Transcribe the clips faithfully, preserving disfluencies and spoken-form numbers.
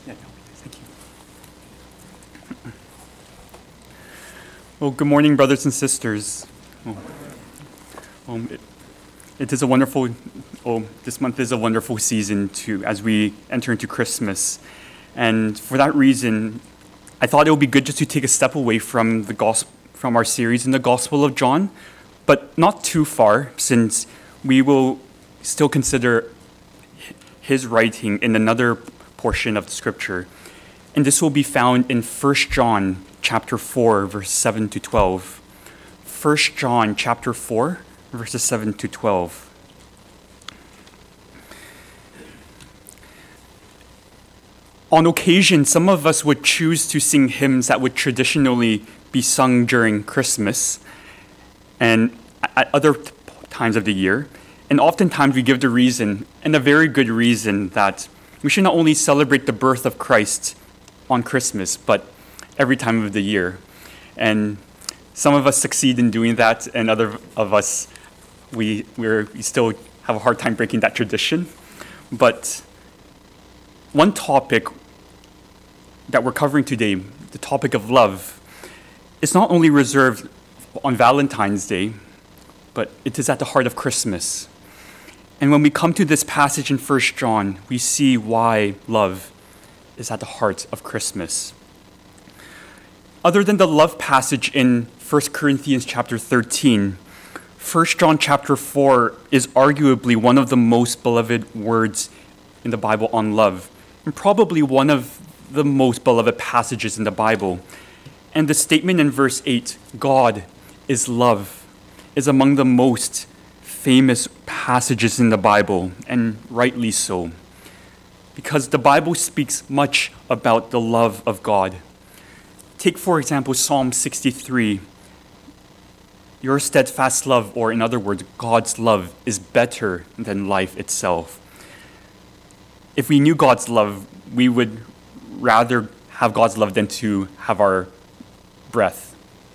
Yeah, no, thank you. Well, good morning, brothers and sisters. Oh, um, it, it is a wonderful, oh, this month is a wonderful season to as we enter into Christmas. And for that reason, I thought it would be good just to take a step away from the gospel, from our series in the Gospel of John, but not too far, since we will still consider his writing in another portion of the scripture. And this will be found in First John chapter four, verse seven to twelve. First John chapter four, verses seven to twelve. On occasion, some of us would choose to sing hymns that would traditionally be sung during Christmas and at other times of the year. And oftentimes we give the reason, and a very good reason, that we should not only celebrate the birth of Christ on Christmas, but every time of the year. And some of us succeed in doing that, and other of us, we, we're, we still have a hard time breaking that tradition. But one topic that we're covering today, the topic of love, is not only reserved on Valentine's Day, but it is at the heart of Christmas. And when we come to this passage in First John, we see why love is at the heart of Christmas. Other than the love passage in First Corinthians chapter thirteen, First John chapter four is arguably one of the most beloved words in the Bible on love, and probably one of the most beloved passages in the Bible. And the statement in verse eight, God is love, is among the most famous passages in the Bible, and rightly so, because the Bible speaks much about the love of God. Take, for example, Psalm sixty-three. Your steadfast love, or in other words, God's love, is better than life itself. If we knew God's love, we would rather have God's love than to have our breath.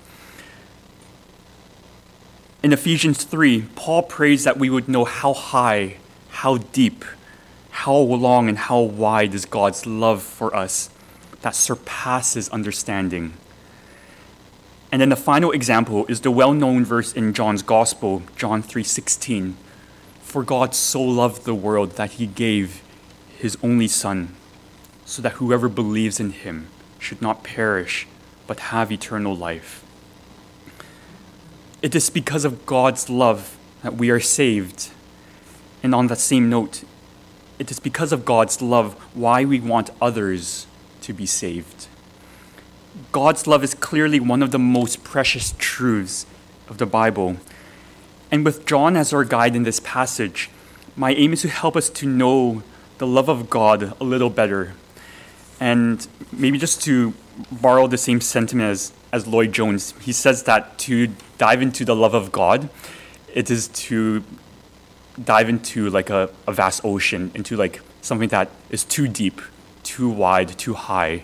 In Ephesians three, Paul prays that we would know how high, how deep, how long, and how wide is God's love for us that surpasses understanding. And then the final example is the well-known verse in John's Gospel, John three sixteen. For God so loved the world that he gave his only Son, so that whoever believes in him should not perish, but have eternal life. It is because of God's love that we are saved. And on that same note, it is because of God's love why we want others to be saved. God's love is clearly one of the most precious truths of the Bible. And with John as our guide in this passage, my aim is to help us to know the love of God a little better. And maybe just to borrow the same sentiment as, as Lloyd Jones, he says that to dive into the love of God, it is to dive into like a, a vast ocean, into like something that is too deep, too wide, too high.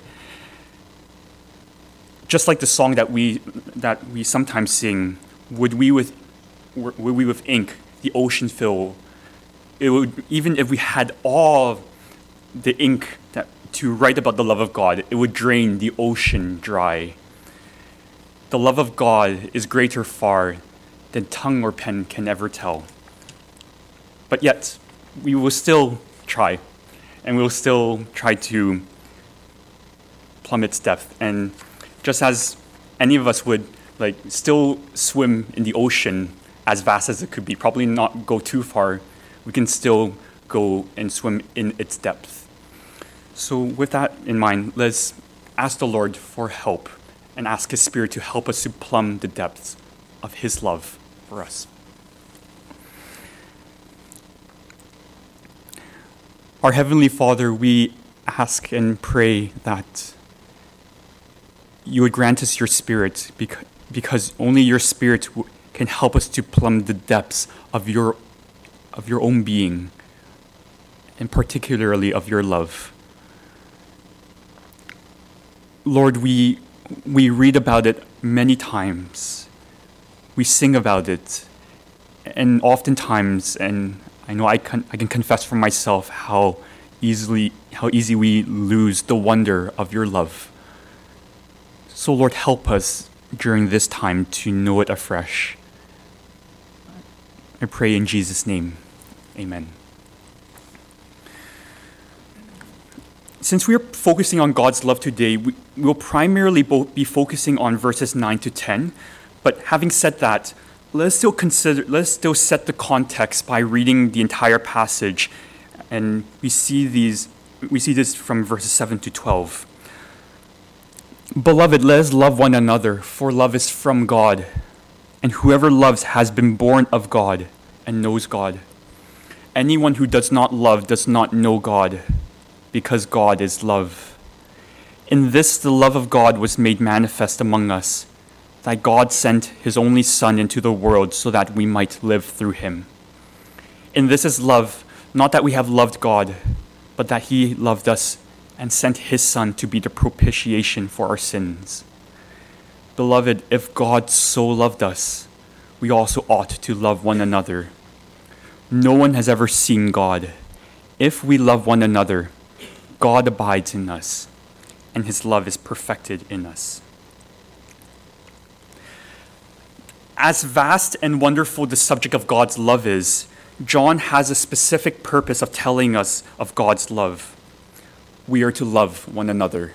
Just like the song that we that we sometimes sing, would we with would we with ink the ocean fill? It would, even if we had all the ink that to write about the love of God, it would drain the ocean dry. The love of God is greater far than tongue or pen can ever tell. But yet, we will still try, and we will still try to plumb its depth. And just as any of us would like still swim in the ocean as vast as it could be, probably not go too far, we can still go and swim in its depth. So with that in mind, let's ask the Lord for help and ask his Spirit to help us to plumb the depths of his love for us. Our Heavenly Father, we ask and pray that you would grant us your Spirit, because, because only your Spirit w- can help us to plumb the depths of your, of your own being, and particularly of your love. Lord, we we read about it many times. We sing about it. And oftentimes, and I know I can, I can confess for myself how easily how easy we lose the wonder of your love. So Lord, help us during this time to know it afresh. I pray in Jesus' name. Amen. Since we are focusing on God's love today, we will primarily be focusing on verses nine to ten. But having said that, let's still consider, let's still set the context by reading the entire passage. And we see these, we see this from verses seven to twelve. Beloved, let us love one another, for love is from God. And whoever loves has been born of God and knows God. Anyone who does not love does not know God, because God is love. In this the love of God was made manifest among us, that God sent his only Son into the world so that we might live through him. In this is love, not that we have loved God, but that he loved us and sent his Son to be the propitiation for our sins. Beloved, if God so loved us, we also ought to love one another. No one has ever seen God. If we love one another, God abides in us, and his love is perfected in us. As vast and wonderful the subject of God's love is, John has a specific purpose of telling us of God's love. We are to love one another.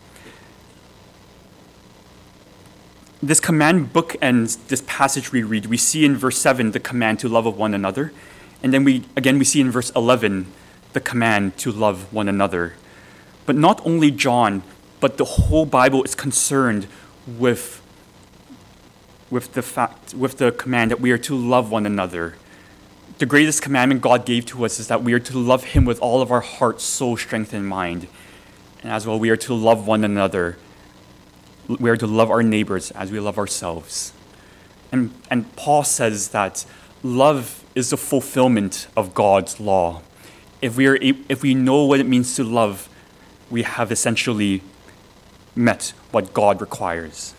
This command bookends this passage we read. We see in verse seven the command to love of one another. And then we again we see in verse eleven the command to love one another. But not only John, but the whole Bible is concerned with, with the fact, with the command that we are to love one another. The greatest commandment God gave to us is that we are to love him with all of our heart, soul, strength, and mind. And as well, we are to love one another. We are to love our neighbors as we love ourselves. And, and Paul says that love is the fulfillment of God's law. If we are, if we know what it means to love, we have essentially met what God requires.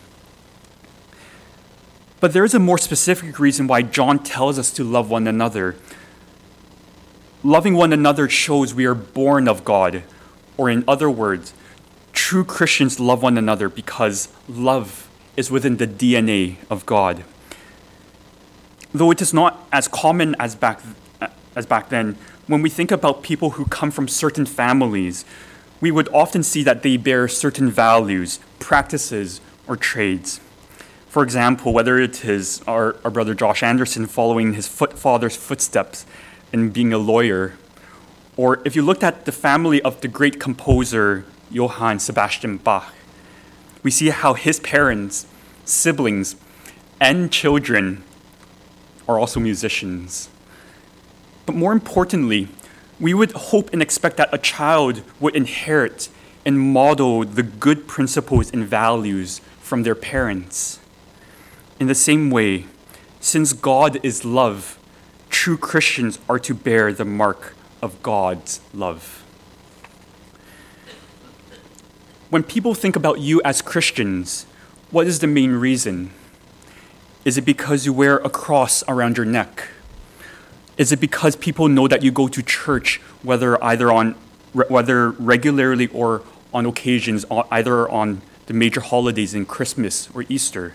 But there is a more specific reason why John tells us to love one another. Loving one another shows we are born of God, or in other words, true Christians love one another because love is within the D N A of God. Though it is not as common as back, as back then, when we think about people who come from certain families, we would often see that they bear certain values, practices, or trades. For example, whether it is our, our brother Josh Anderson following his foot, father's footsteps and being a lawyer, or if you looked at the family of the great composer Johann Sebastian Bach, we see how his parents, siblings, and children are also musicians. But more importantly, we would hope and expect that a child would inherit and model the good principles and values from their parents. In the same way, since God is love, true Christians are to bear the mark of God's love. When people think about you as Christians, what is the main reason? Is it because you wear a cross around your neck? Is it because people know that you go to church, whether either on whether regularly or on occasions, either on the major holidays in Christmas or Easter?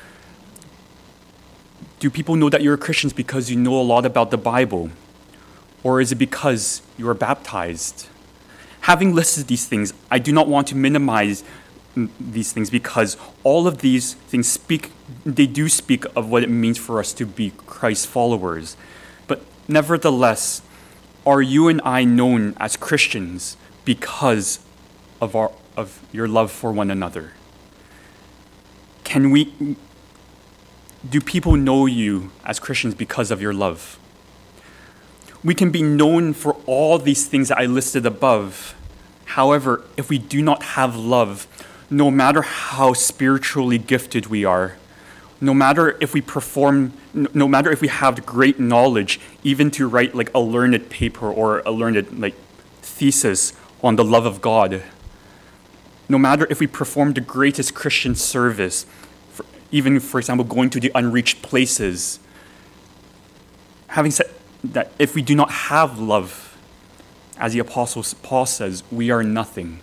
Do people know that you're Christians because you know a lot about the Bible? Or is it because you are baptized? Having listed these things, I do not want to minimize these things because all of these things speak, they do speak of what it means for us to be Christ followers. But nevertheless, are you and I known as Christians because of our of your love for one another? Can we do people know you as Christians because of your love? We can be known for all these things that I listed above. However, if we do not have love, no matter how spiritually gifted we are, no matter if we perform, no matter if we have great knowledge, even to write like a learned paper or a learned like thesis on the love of God, no matter if we perform the greatest Christian service, for, even for example, going to the unreached places, having said that, if we do not have love, As the Apostle Paul says, we are nothing.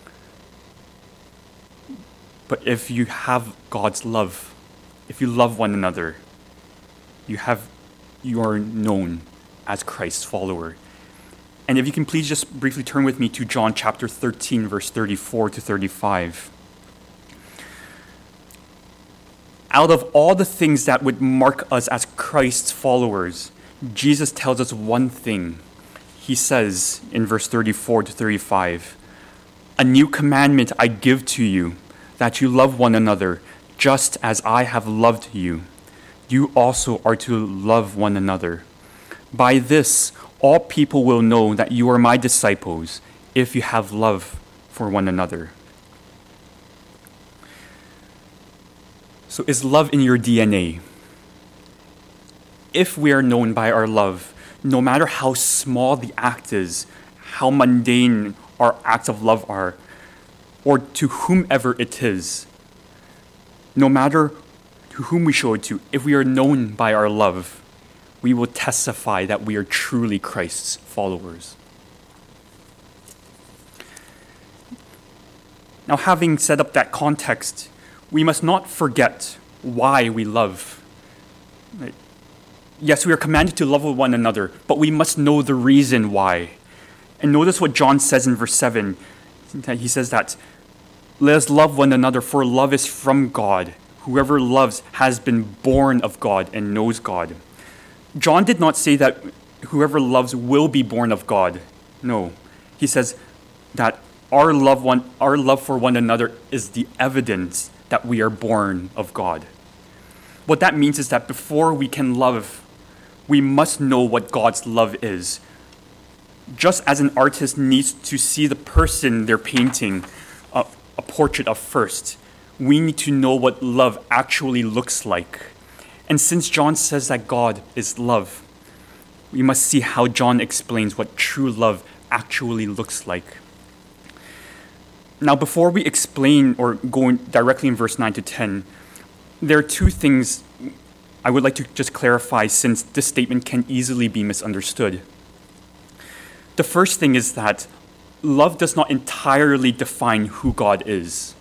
But if you have God's love, if you love one another, you have you are known as Christ's follower. And if you can please just briefly turn with me to John chapter thirteen, verse thirty-four to thirty-five. Out of all the things that would mark us as Christ's followers, Jesus tells us one thing. He says in verse thirty-four to thirty-five, "A new commandment I give to you, that you love one another, just as I have loved you. You also are to love one another. By this, all people will know that you are my disciples, if you have love for one another." So is love in your D N A? If we are known by our love, no matter how small the act is, how mundane our acts of love are, or to whomever it is, no matter to whom we show it to, if we are known by our love, we will testify that we are truly Christ's followers. Now, having set up that context, we must not forget why we love. Right? Yes, we are commanded to love one another, but we must know the reason why. And notice what John says in verse seven. He says that, "Let us love one another, for love is from God. Whoever loves has been born of God and knows God." John did not say that whoever loves will be born of God. No. He says that our love one, our love for one another is the evidence that we are born of God. What that means is that before we can love, we must know what God's love is. Just as an artist needs to see the person they're painting a, a portrait of first, we need to know what love actually looks like. And since John says that God is love, we must see how John explains what true love actually looks like. Now, before we explain or go directly in verse nine to ten, there are two things I would like to just clarify, since this statement can easily be misunderstood. The first thing is that love does not entirely define who God is.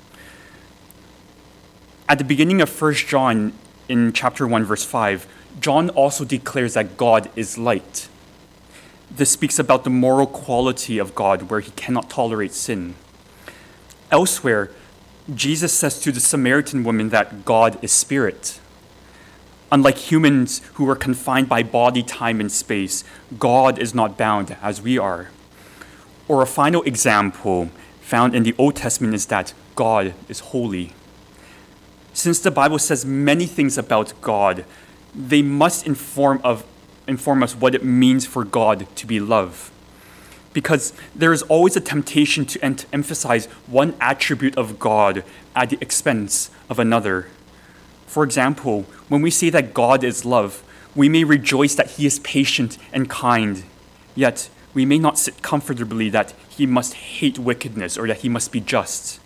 At the beginning of First John, in chapter one, verse five, John also declares that God is light. This speaks about the moral quality of God, where he cannot tolerate sin. Elsewhere, Jesus says to the Samaritan woman that God is spirit. Unlike humans who are confined by body, time, and space, God is not bound as we are. Or a final example found in the Old Testament is that God is holy. Since the Bible says many things about God, they must inform of inform us what it means for God to be love. Because there is always a temptation to ent- emphasize one attribute of God at the expense of another. For example, when we say that God is love, we may rejoice that he is patient and kind, yet we may not sit comfortably that he must hate wickedness or that he must be just.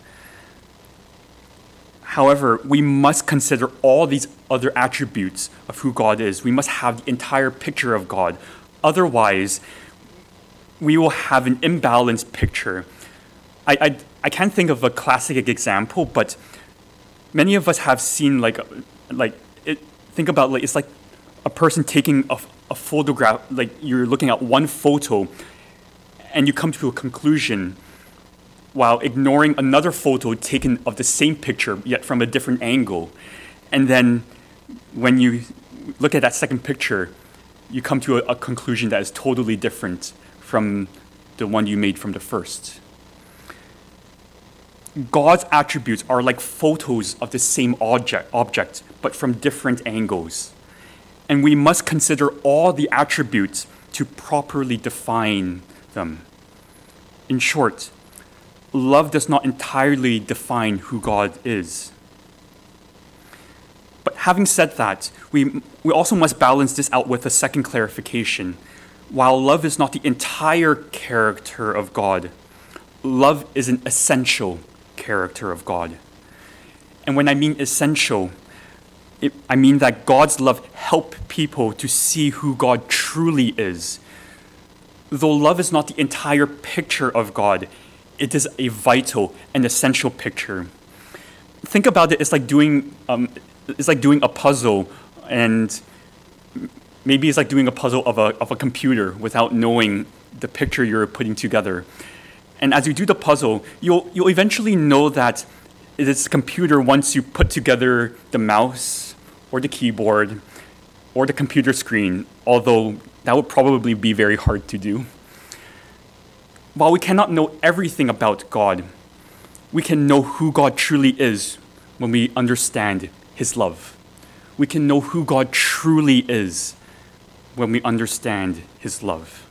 However, we must consider all these other attributes of who God is. We must have the entire picture of God. Otherwise, we will have an imbalanced picture. I, I, I can't think of a classic example, but many of us have seen like, like it, think about like, it's like a person taking a, a photograph, like you're looking at one photo and you come to a conclusion while ignoring another photo taken of the same picture, yet from a different angle. And then when you look at that second picture, you come to a, a conclusion that is totally different from the one you made from the first. God's attributes are like photos of the same object, object, but from different angles. And we must consider all the attributes to properly define them. In short, love does not entirely define who God is. But having said that, we, we also must balance this out with a second clarification. While love is not the entire character of God, love is an essential character of God. And when I mean essential, it, I mean that God's love helps people to see who God truly is. though love is not the entire picture of God, it is a vital and essential picture. Think about it, it's like doing um, it's like doing a puzzle, and maybe it's like doing a puzzle of a of a computer without knowing the picture you're putting together. And as you do the puzzle, you'll you'll eventually know that it is a computer once you put together the mouse or the keyboard or the computer screen, although that would probably be very hard to do. While we cannot know everything about God, we can know who God truly is when we understand His love. We can know who God truly is when we understand His love.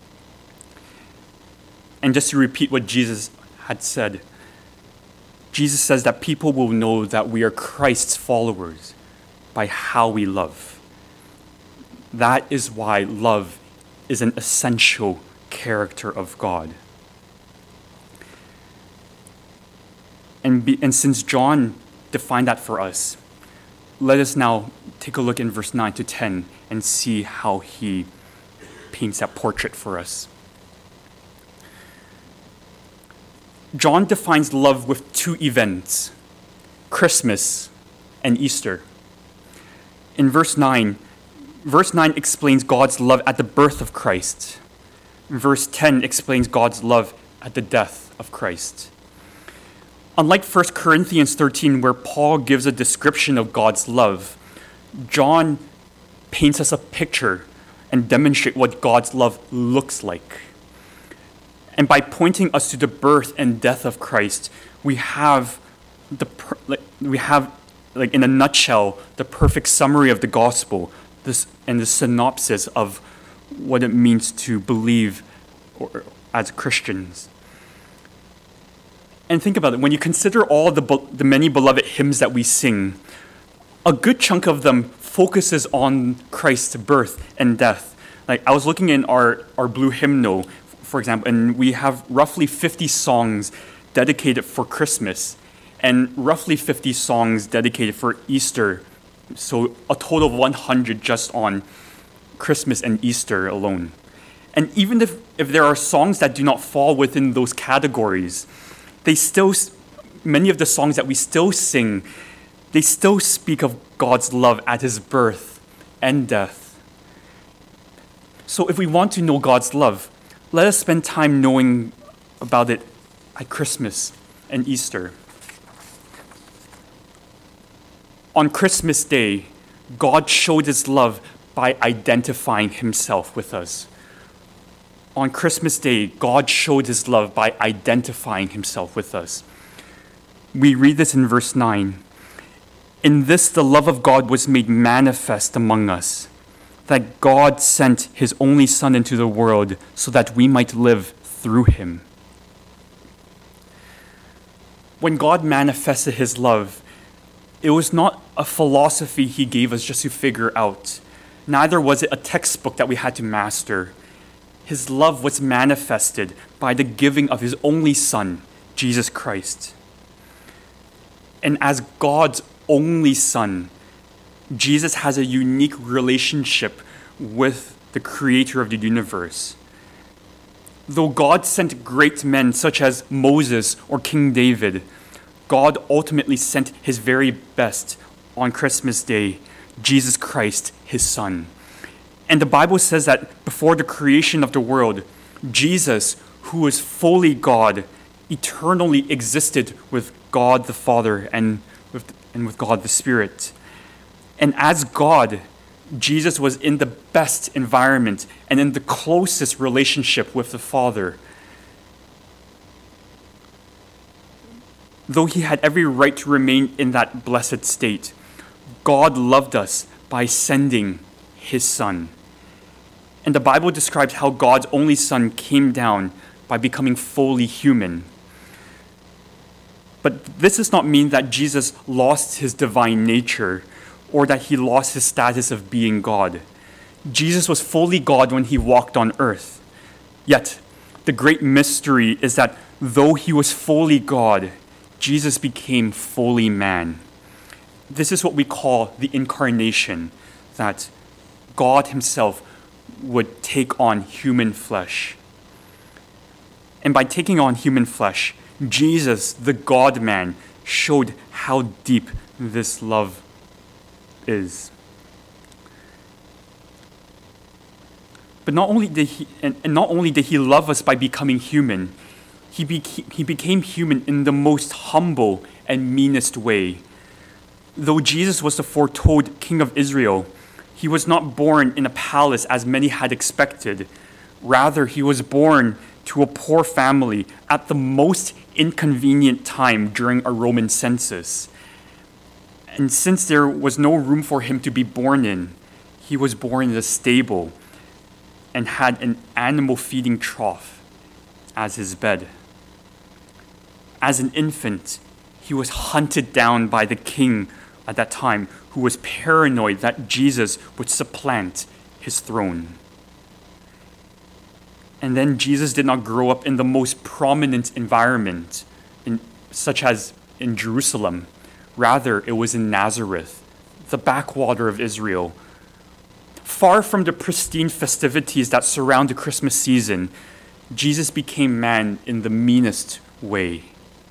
And just to repeat what Jesus had said, Jesus says that people will know that we are Christ's followers by how we love. That is why love is an essential character of God. And, be, and since John defined that for us, let us now take a look in verse nine to ten and see how he paints that portrait for us. John defines love with two events, Christmas and Easter. In verse nine, verse nine explains God's love at the birth of Christ. Verse ten explains God's love at the death of Christ. Unlike First Corinthians thirteen, where Paul gives a description of God's love, John paints us a picture and demonstrates what God's love looks like. And by pointing us to the birth and death of Christ, we have the like, we have like in a nutshell the perfect summary of the gospel, this and the synopsis of what it means to believe or, as Christians. And think about it, when you consider all the the many beloved hymns that we sing, a good chunk of them focuses on Christ's birth and death. Like I was looking in our, our blue hymnal, for example, and we have roughly fifty songs dedicated for Christmas and roughly fifty songs dedicated for Easter. So a total of one hundred just on Christmas and Easter alone. And even if, if there are songs that do not fall within those categories, they still, many of the songs that we still sing, they still speak of God's love at His birth and death. So if we want to know God's love, let us spend time knowing about it at Christmas and Easter. On Christmas Day, God showed His love by identifying Himself with us. On Christmas Day, God showed His love by identifying Himself with us. We read this in verse nine. In this, the love of God was made manifest among us, that God sent His only Son into the world so that we might live through Him. When God manifested His love, it was not a philosophy He gave us just to figure out. Neither was it a textbook that we had to master. His love was manifested by the giving of His only Son, Jesus Christ. And as God's only Son, Jesus has a unique relationship with the Creator of the universe. Though God sent great men such as Moses or King David, God ultimately sent His very best on Christmas Day, Jesus Christ, His Son. And the Bible says that before the creation of the world, Jesus, who was fully God, eternally existed with God the Father and with, and with God the Spirit. And as God, Jesus was in the best environment and in the closest relationship with the Father. Though He had every right to remain in that blessed state, God loved us by sending His Son. And the Bible describes how God's only Son came down by becoming fully human. But this does not mean that Jesus lost His divine nature or that He lost His status of being God. Jesus was fully God when He walked on earth. Yet, the great mystery is that though He was fully God, Jesus became fully man. This is what we call the incarnation, that God Himself would take on human flesh. And by taking on human flesh, Jesus, the God-man, showed how deep this love is. But not only did he, and, and not only did he love us by becoming human, he, beca- he became human in the most humble and meanest way. Though Jesus was the foretold King of Israel, he was not born in a palace as many had expected. Rather, he was born to a poor family at the most inconvenient time during a Roman census. And since there was no room for him to be born in, he was born in a stable and had an animal feeding trough as his bed. As an infant, he was hunted down by the king at that time, who was paranoid that Jesus would supplant his throne. And then Jesus did not grow up in the most prominent environment, in, such as in Jerusalem. Rather, it was in Nazareth, the backwater of Israel. Far from the pristine festivities that surround the Christmas season, Jesus became man in the meanest way.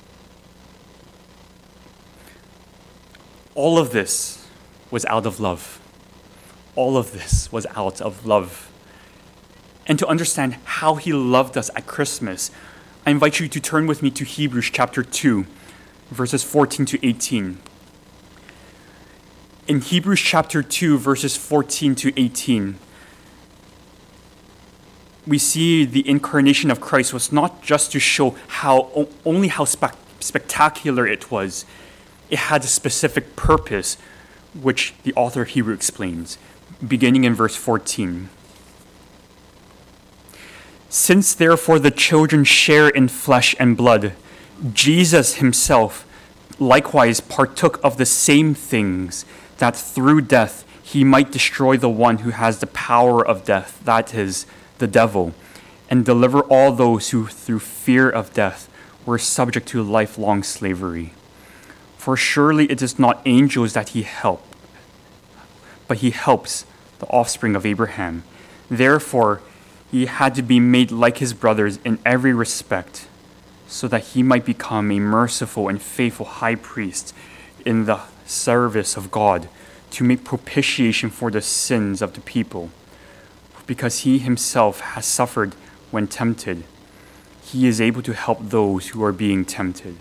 All of this was out of love. All of this was out of love. And to understand how he loved us at Christmas, I invite you to turn with me to Hebrews chapter two, verses fourteen to eighteen. In Hebrews chapter two, verses fourteen to eighteen, we see the incarnation of Christ was not just to show how only how spe- spectacular it was. It had a specific purpose, which the author of Hebrews explains, beginning in verse fourteen. Since therefore the children share in flesh and blood, Jesus himself likewise partook of the same things, that through death he might destroy the one who has the power of death, that is, the devil, and deliver all those who through fear of death were subject to lifelong slavery. For surely it is not angels that he helped, but he helps the offspring of Abraham. Therefore, he had to be made like his brothers in every respect, so that he might become a merciful and faithful high priest in the service of God, to make propitiation for the sins of the people. Because he himself has suffered when tempted, he is able to help those who are being tempted.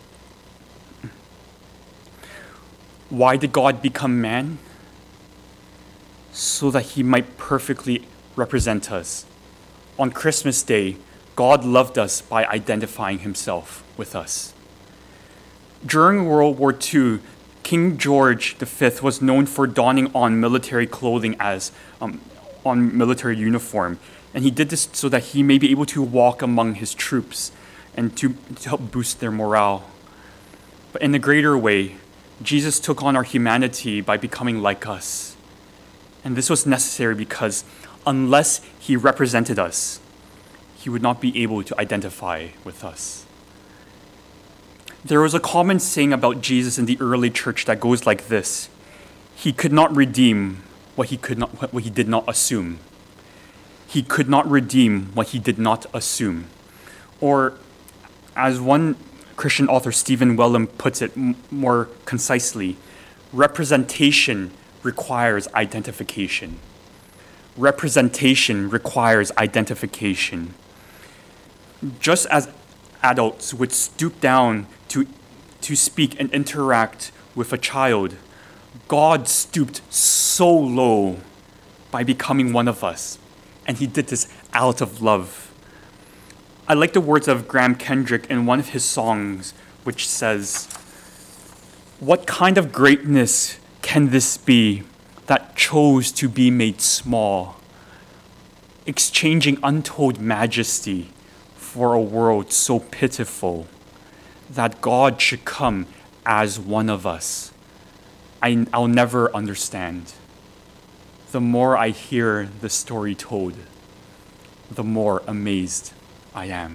Why did God become man? So that he might perfectly represent us. On Christmas Day, God loved us by identifying himself with us. During World War Two, King George the Fifth was known for donning on military clothing as um, on military uniform. And he did this so that he may be able to walk among his troops and to, to help boost their morale. But in a greater way, Jesus took on our humanity by becoming like us. And this was necessary because unless he represented us, he would not be able to identify with us. There was a common saying about Jesus in the early church that goes like this: he could not redeem what he could not what he did not assume. He could not redeem what he did not assume. Or, as one Christian author, Stephen Wellum, puts it m- more concisely, representation requires identification. Representation requires identification. Just as adults would stoop down to, to speak and interact with a child, God stooped so low by becoming one of us, and he did this out of love. I like the words of Graham Kendrick in one of his songs, which says, "What kind of greatness can this be that chose to be made small, exchanging untold majesty for a world so pitiful, that God should come as one of us? I, I'll never understand. The more I hear the story told, the more amazed I am."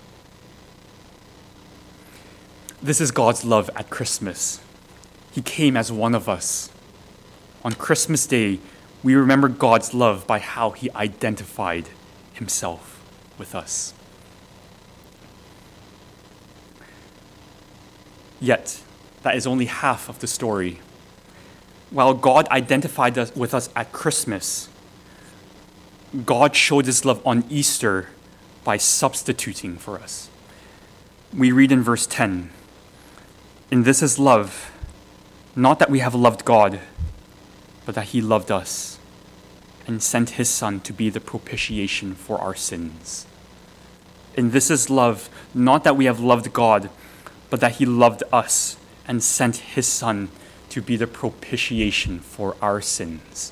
This is God's love at Christmas. He came as one of us. On Christmas Day, we remember God's love by how he identified himself with us. Yet, that is only half of the story. While God identified us, with us at Christmas, God showed his love on Easter by substituting for us. We read in verse ten, "And this is love, not that we have loved God, but that he loved us and sent his Son to be the propitiation for our sins. And this is love, not that we have loved God, but that he loved us and sent his Son to be the propitiation for our sins."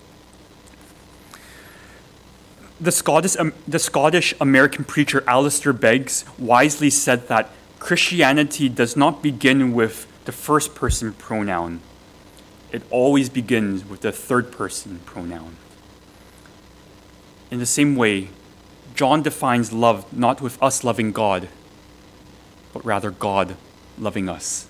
The Scottish, um, the Scottish American preacher Alistair Beggs wisely said that Christianity does not begin with the first person pronoun. It always begins with the third person pronoun. In the same way, John defines love not with us loving God, but rather God loving us.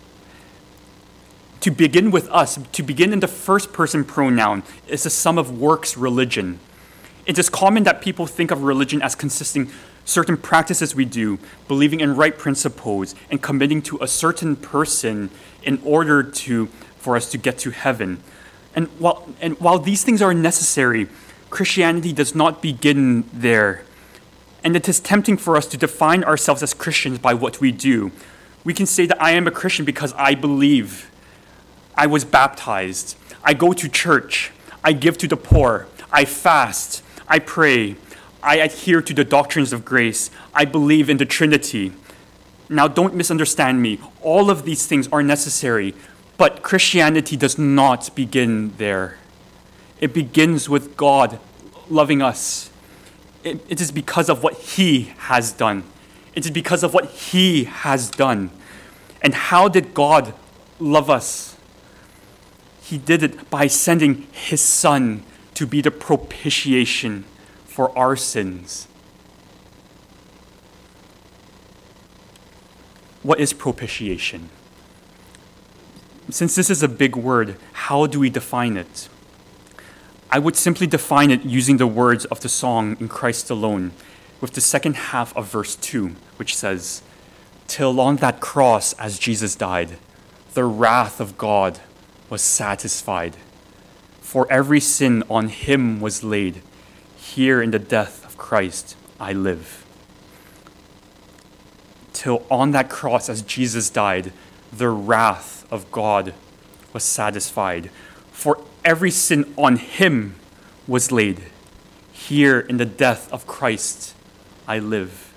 To begin with us, to begin in the first person pronoun, is a sum of works religion. It is common that people think of religion as consisting certain practices we do, believing in right principles, and committing to a certain person in order to for us to get to heaven. And while and while these things are necessary, Christianity does not begin there. And it is tempting for us to define ourselves as Christians by what we do. We can say that I am a Christian because I believe, I was baptized, I go to church, I give to the poor, I fast, I pray, I adhere to the doctrines of grace, I believe in the Trinity. Now, don't misunderstand me. All of these things are necessary, but Christianity does not begin there. It begins with God loving us. It, it is because of what he has done. It is because of what he has done. And how did God love us? He did it by sending his Son to be the propitiation for our sins. What is propitiation? Since this is a big word, how do we define it? I would simply define it using the words of the song In Christ Alone, with the second half of verse two, which says, "Till on that cross as Jesus died, the wrath of God was satisfied. For every sin on him was laid. Here in the death of Christ I live." Till on that cross as Jesus died, the wrath of God was satisfied. For every sin on him was laid. Here in the death of Christ I live.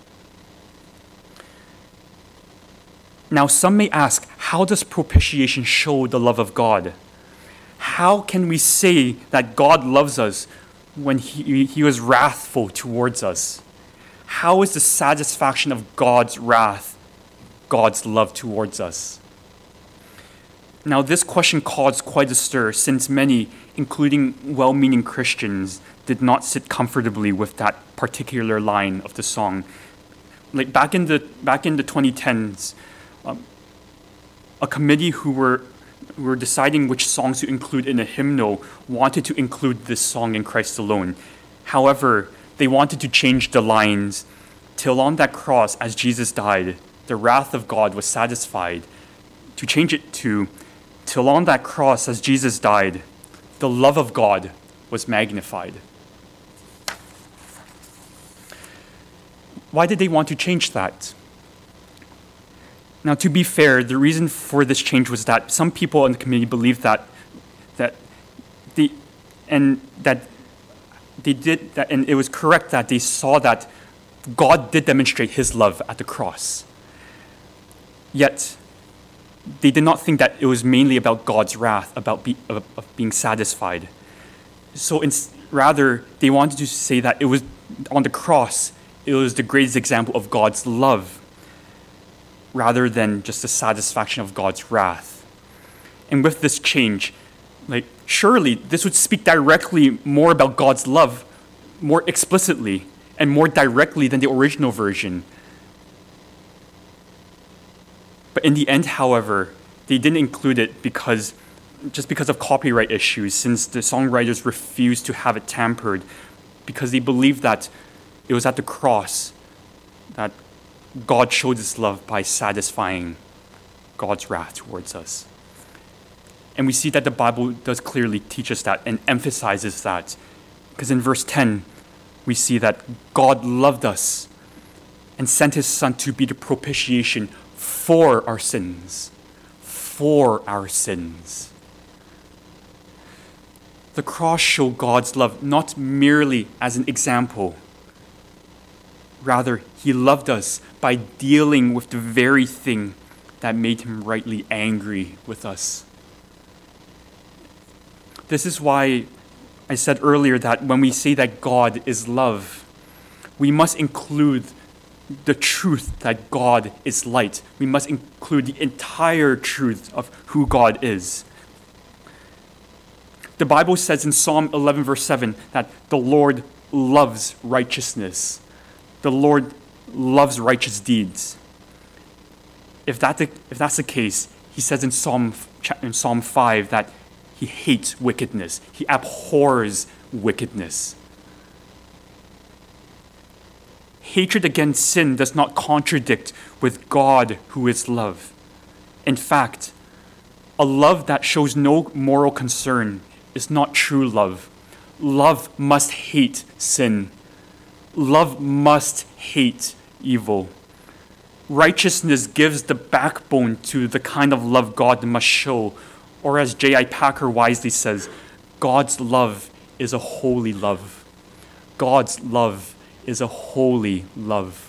Now some may ask, how does propitiation show the love of God? How can we say that God loves us when he, he was wrathful towards us? How is the satisfaction of God's wrath God's love towards us? Now, this question caused quite a stir, since many, including well-meaning Christians, did not sit comfortably with that particular line of the song. Like back in the back in the twenty tens, um, a committee who were who were deciding which songs to include in a hymnal wanted to include this song In Christ Alone. However, they wanted to change the lines, "Till on that cross as Jesus died, the wrath of God was satisfied," to change it to, "Till on that cross as Jesus died, the love of God was magnified." Why did they want to change that? Now, to be fair, the reason for this change was that some people in the community believed that that the and that they did that, and it was correct that they saw that God did demonstrate his love at the cross. Yet, they did not think that it was mainly about God's wrath, about be, of, of being satisfied. So in, rather, they wanted to say that it was on the cross, it was the greatest example of God's love, rather than just the satisfaction of God's wrath. And with this change, like surely this would speak directly more about God's love, more explicitly and more directly than the original version. But in the end, however, they didn't include it because just because of copyright issues, since the songwriters refused to have it tampered, because they believed that it was at the cross that God showed his love by satisfying God's wrath towards us. And we see that the Bible does clearly teach us that and emphasizes that. Because in verse ten, we see that God loved us and sent his Son to be the propitiation for our sins. For our sins. The cross showed God's love not merely as an example. Rather, he loved us by dealing with the very thing that made him rightly angry with us. This is why I said earlier that when we say that God is love, we must include the truth that God is light. We must include the entire truth of who God is. The Bible says in Psalm eleven, verse seven, that the Lord loves righteousness. The Lord loves righteous deeds. If, that, if that's the case, he says in Psalm, in Psalm five that he hates wickedness. He abhors wickedness. Hatred against sin does not contradict with God who is love. In fact, a love that shows no moral concern is not true love. Love must hate sin. Love must hate evil. Righteousness gives the backbone to the kind of love God must show. Or as J I Packer wisely says, God's love is a holy love. God's love is a holy love.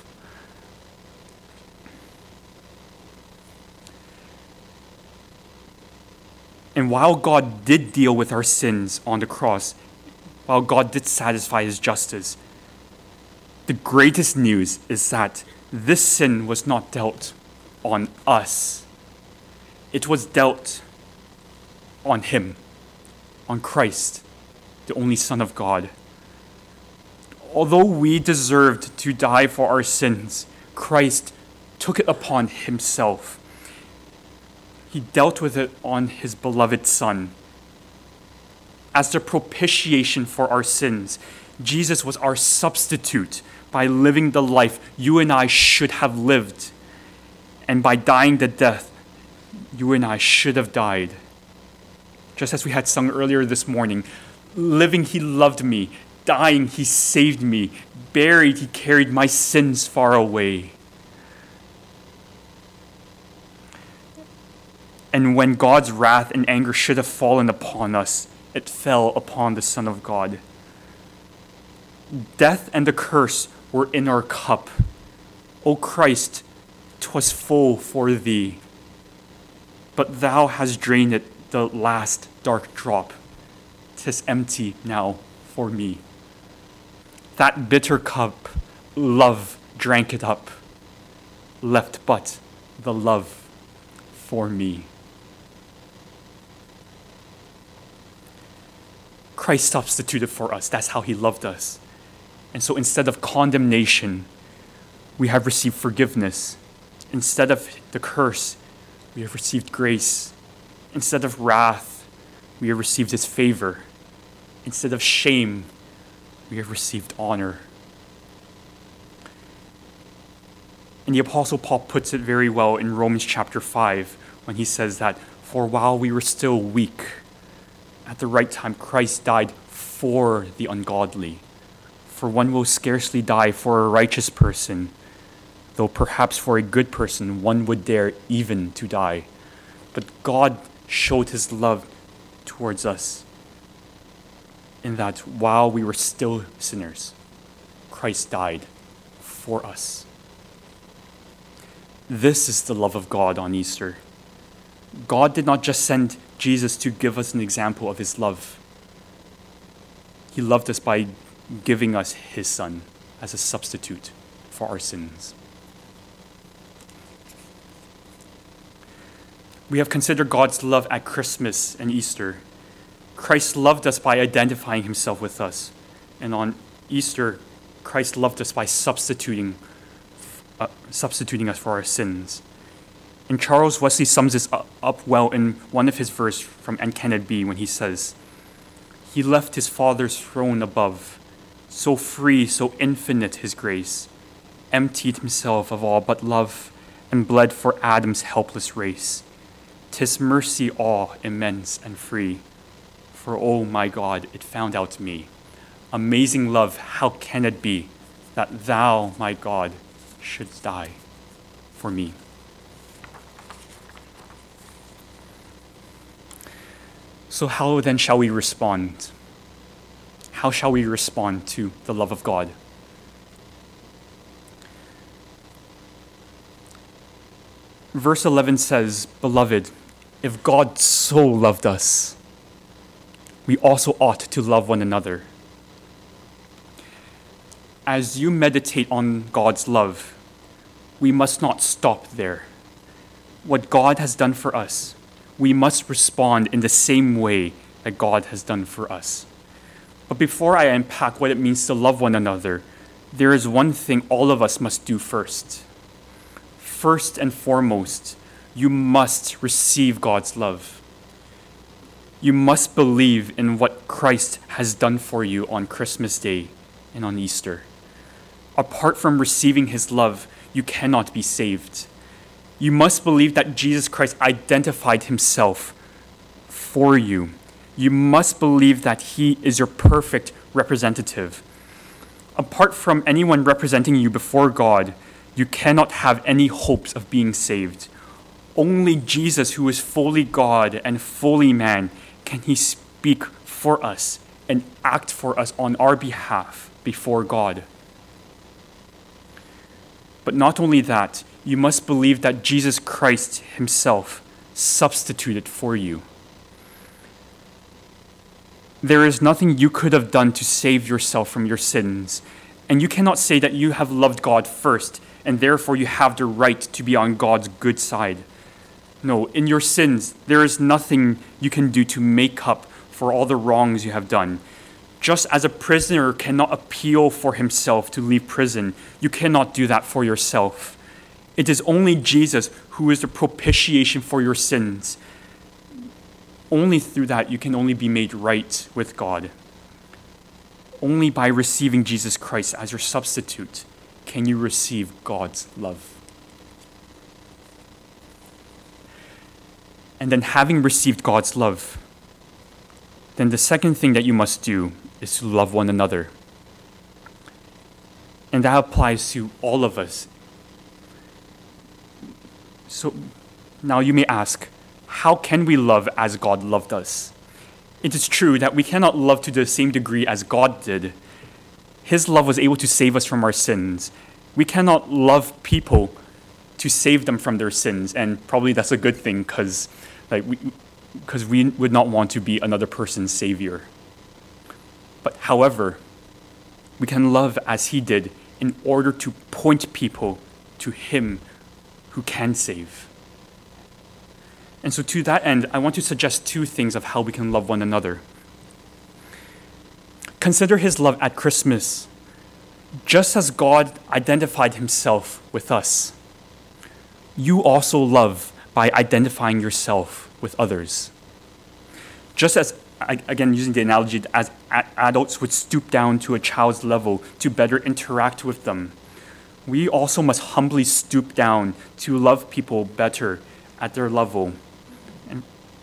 And while God did deal with our sins on the cross, while God did satisfy his justice, the greatest news is that this sin was not dealt on us. It was dealt on him, on Christ, the only Son of God. Although we deserved to die for our sins, Christ took it upon himself. He dealt with it on his beloved Son. As the propitiation for our sins, Jesus was our substitute by living the life you and I should have lived. And by dying the death you and I should have died. Just as we had sung earlier this morning, living he loved me, dying he saved me, buried he carried my sins far away. And when God's wrath and anger should have fallen upon us, it fell upon the Son of God. Death and the curse were in our cup. O Christ, 'twas full for thee, but thou hast drained it the last dark drop. 'Tis empty now for me. That bitter cup, love drank it up, left but the love for me. Christ substituted for us. That's how he loved us. And so instead of condemnation, we have received forgiveness. Instead of the curse, we have received grace. Instead of wrath, we have received his favor. Instead of shame, we have received honor. And the Apostle Paul puts it very well in Romans chapter five when he says that, for while we were still weak, at the right time Christ died for the ungodly. For one will scarcely die for a righteous person, though perhaps for a good person one would dare even to die. But God showed his love towards us in that while we were still sinners, Christ died for us. This is the love of God on Easter. God did not just send Jesus to give us an example of his love. He loved us by giving us his Son as a substitute for our sins. We have considered God's love at Christmas and Easter. Christ loved us by identifying himself with us. And on Easter, Christ loved us by substituting, uh, substituting us for our sins. And Charles Wesley sums this up well in one of his verses from And Can It Be when he says, he left his Father's throne above, so free, so infinite his grace, emptied himself of all but love, and bled for Adam's helpless race. 'Tis mercy all immense and free, for oh my God, it found out me. Amazing love, how can it be that thou, my God, shouldst die for me? So how then shall we respond? How shall we respond to the love of God? Verse eleven says, "Beloved, if God so loved us, we also ought to love one another." As you meditate on God's love, we must not stop there. What God has done for us, we must respond in the same way that God has done for us. But before I unpack what it means to love one another, there is one thing all of us must do first. First and foremost, you must receive God's love. You must believe in what Christ has done for you on Christmas Day and on Easter. Apart from receiving his love, you cannot be saved. You must believe that Jesus Christ identified himself for you. You must believe that he is your perfect representative. Apart from anyone representing you before God, you cannot have any hopes of being saved. Only Jesus, who is fully God and fully man, can he speak for us and act for us on our behalf before God. But not only that, you must believe that Jesus Christ himself substituted for you. There is nothing you could have done to save yourself from your sins, and you cannot say that you have loved God first, and therefore you have the right to be on God's good side. No, in your sins, there is nothing you can do to make up for all the wrongs you have done. Just as a prisoner cannot appeal for himself to leave prison, you cannot do that for yourself. It is only Jesus who is the propitiation for your sins. Only through that you can only be made right with God. Only by receiving Jesus Christ as your substitute can you receive God's love. And then having received God's love, then the second thing that you must do is to love one another. And that applies to all of us. So now you may ask, how can we love as God loved us? It is true that we cannot love to the same degree as God did. His love was able to save us from our sins. We cannot love people to save them from their sins, and probably that's a good thing because like we, because we would not want to be another person's savior. But however, we can love as he did in order to point people to him who can save. And so to that end, I want to suggest two things of how we can love one another. Consider his love at Christmas. Just as God identified himself with us, you also love by identifying yourself with others. Just as, again, using the analogy, as adults would stoop down to a child's level to better interact with them, we also must humbly stoop down to love people better at their level. And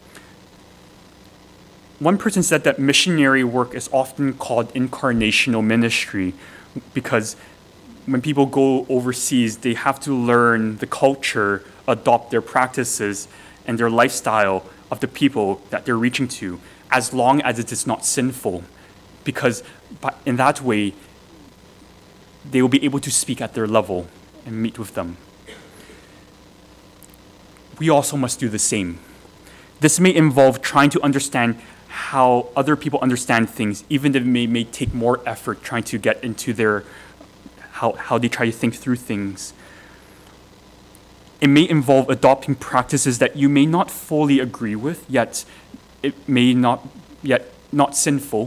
one person said that missionary work is often called incarnational ministry because when people go overseas, they have to learn the culture, adopt their practices and their lifestyle of the people that they're reaching to, as long as it is not sinful, because in that way, they will be able to speak at their level and meet with them. We also must do the same. This may involve trying to understand how other people understand things, even if it may, may take more effort trying to get into their, how, how they try to think through things. It may involve adopting practices that you may not fully agree with, yet it may not, yet not sinful.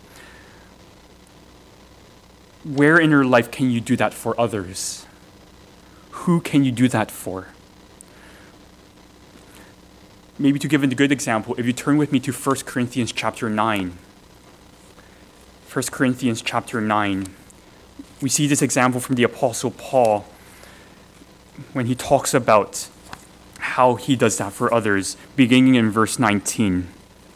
Where in your life can you do that for others? Who can you do that for? Maybe to give a good example, if you turn with me to First Corinthians chapter nine. First Corinthians chapter nine. We see this example from the Apostle Paul. when he talks about how he does that for others, beginning in verse nineteen.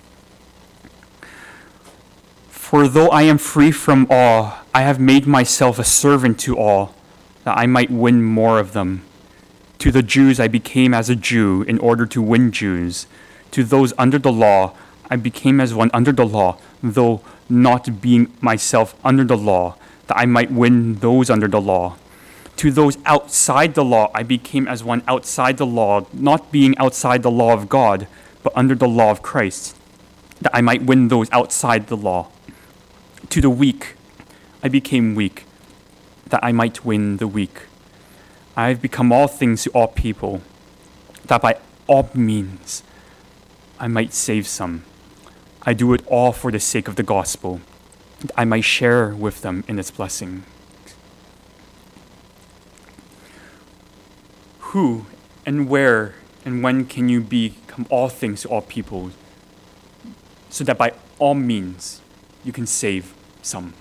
For though I am free from all, I have made myself a servant to all, that I might win more of them. To the Jews I became as a Jew in order to win Jews. To those under the law I became as one under the law, though not being myself under the law, that I might win those under the law. To those outside the law I became as one outside the law, not being outside the law of God, but under the law of Christ, that I might win those outside the law. To the weak I became weak, that I might win the weak. I have become all things to all people, that by all means I might save some. I do it all for the sake of the gospel, that I might share with them in its blessing. Who and where and when can you become all things to all people, so that by all means you can save some?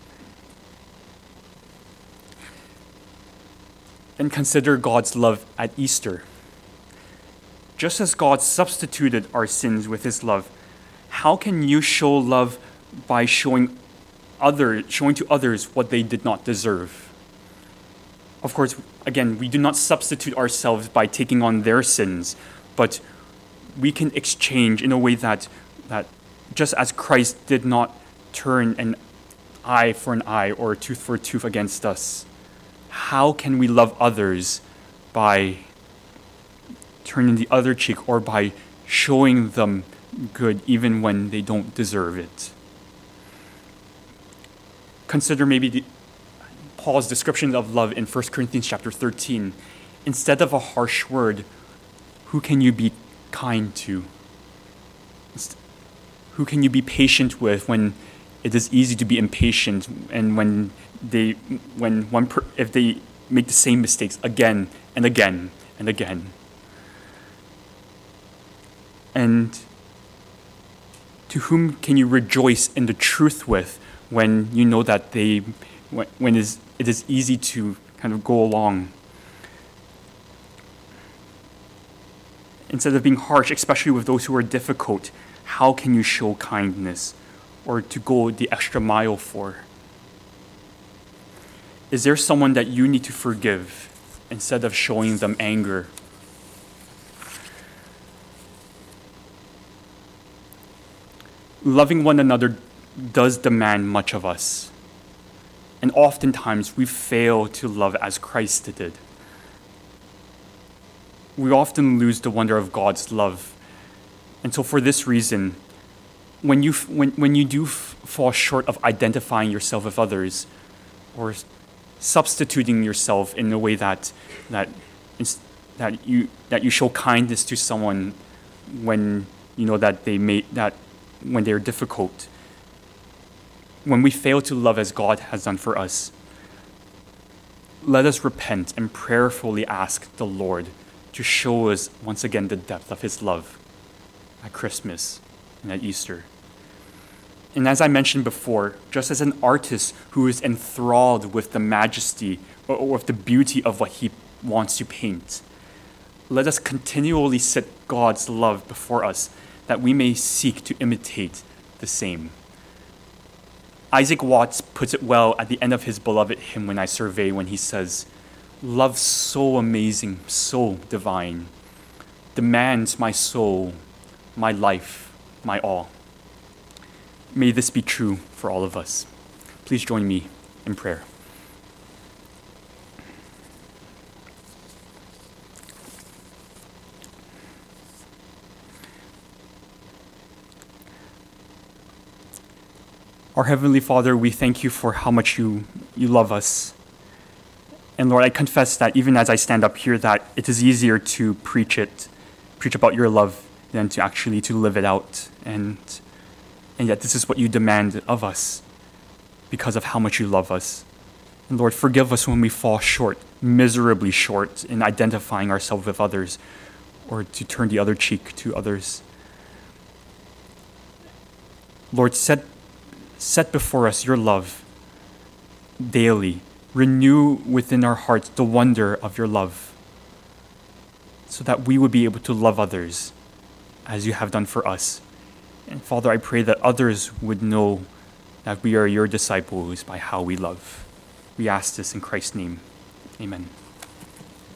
And consider God's love at Easter. Just as God substituted our sins with his love, how can you show love by showing other, showing to others what they did not deserve? Of course, again, we do not substitute ourselves by taking on their sins, but we can exchange in a way that, that just as Christ did not turn an eye for an eye or a tooth for a tooth against us, how can we love others by turning the other cheek or by showing them good even when they don't deserve it? Consider maybe the, Paul's description of love in First Corinthians chapter thirteen. Instead of a harsh word, who can you be kind to? Who can you be patient with when it is easy to be impatient, and when they, when one, per, if they make the same mistakes again and again and again? And to whom can you rejoice in the truth with when you know that they, when, when it is, it is easy to kind of go along? Instead of being harsh, especially with those who are difficult, how can you show kindness or to go the extra mile for? Is there someone that you need to forgive instead of showing them anger? Loving one another does demand much of us. And oftentimes we fail to love as Christ did. We often lose the wonder of God's love. And so for this reason, when you, when, when you do f- fall short of identifying yourself with others or substituting yourself in a way that, that, that, you, that you show kindness to someone when you know that they may, that when they're difficult, when we fail to love as God has done for us, let us repent and prayerfully ask the Lord to show us once again the depth of his love at Christmas and at Easter. And as I mentioned before, just as an artist who is enthralled with the majesty or, or with the beauty of what he wants to paint, let us continually set God's love before us that we may seek to imitate the same. Isaac Watts puts it well at the end of his beloved hymn, When I Survey, when he says, "Love so amazing, so divine, demands my soul, my life, my all." May this be true for all of us. Please join me in prayer. Our Heavenly Father, we thank you for how much you, you love us. And Lord, I confess that even as I stand up here, that it is easier to preach it, preach about your love than to actually to live it out. And and yet this is what you demand of us because of how much you love us. And Lord, forgive us when we fall short, miserably short, in identifying ourselves with others or to turn the other cheek to others. Lord, set, set before us your love daily. Renew within our hearts the wonder of your love. so that we would be able to love others as you have done for us. And Father, I pray that others would know that we are your disciples by how we love. We ask this in Christ's name. Amen.